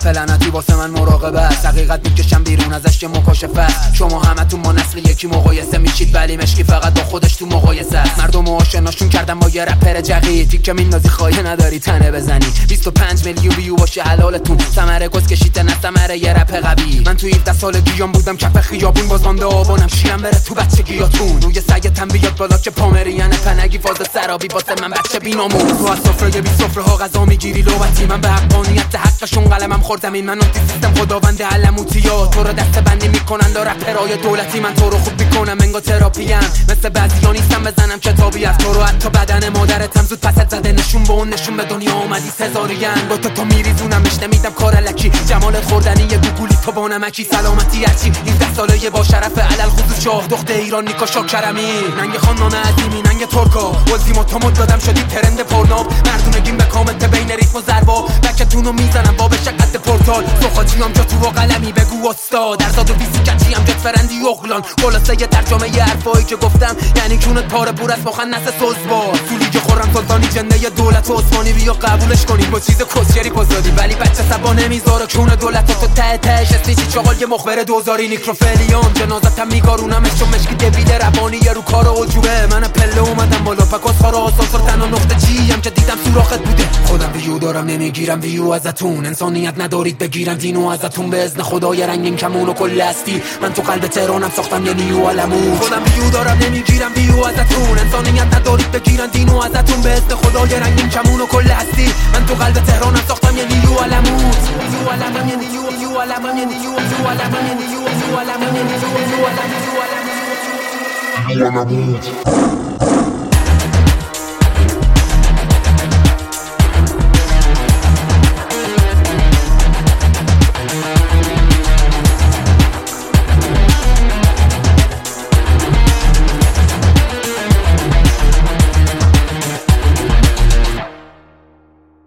رپ لعنتی واسه من مراقبه است، حقیقت میکشم بیرون ازش که مکاشفه است. شما همتون با نسل یکی مقایسه میشید ولی مشکی فقط با خودش تو مقایسه است. مردم آشناشون کردن با یه رپر جدید که میندازی خواهی نداری تنه بزنی. 25 میلیون ویو باشه حلالتون، ثمره کس کشیده نه ثمره یه رپ قوی. من تو 17 سالگیام بودم کف خیابون، باز مانده آبانم شیرم بره تو بچگیاتون. روی سگتم بیاد بالا که پامریان پنگی فاز سرابی واسه من بچه بینامون. تو از سفره بی سفره ها غذا میگیری لوبتی، من به حقانیت حقشون قلمم خوردم. این من آنتی سیستم خداوند علموتیا، تو رو دسته بندی میکنن دا رپرای دولتی. من تو رو خوب میکنم انگا تراپیم، مثل بعضیا نیستم بزنم کتابی از تو رو. حتی بدن مادرتم زود پست زده نشون به اون نشون به دنیا اومدی سزارین. با تو میریزونمش نمیدم کار الکی، جمالت خوردنی یه گوگولی تو با نمکی. سلامتی هرچی 17 ساله با شرف علل خصوص شاه دخت ایران نیکا شاکرمی. ننگ خانان عظیمی ننگ ترکا التیماتوم دادم شدی ترند پرناب. مردونگیم به کامنت بین ریتم و ضربا، بکتونو میزنم با به شقت پورتال. سوخاجیام جا تو و قلمی بگو استاد، درزاد و بیسی کچیم جت فرندی اغلان. خلاصه یه ترجمه یه حرفایی که گفتم یعنی کونت پاره پور از مخنث سوزبار. تو لیگ خورم سلطانی جنده دولت و عثمانی، بیا قبولش کنیم با چیز کسچری پزدادی. ولی بچه سبا نمیذاره کون دولت تو ته تهش اسمیشی چاقال یه مخبر دوزاری. نیکروفلیام جنازتم میگارونم چون مشکی دویده روانی رو کار عجوبه. من پله اومدم بالا پکاس خارا آسانسور تنها نقطه جیم که دیدم سوراخت بوده. خودم ویو دارم نمیگیرم ویو ازتون، انسانیت ندارید بگیرم دینو ازتون. به اذن خدای رنگین کمون و کل هستی من تو قلب تهرانم ساختم یه نیو علمون. خودم ویو دارم نمیگیرم ویو ازتون، انسانیت ندارید بگیرن دینو ازتون. به اذن خدای رنگین کمون و کل هستی من تو قلب تهرانم ساختم یه نیو علمون. نیو علمون نیو علمون نیو علمون نیو علمون نیو علمون نیو علمون.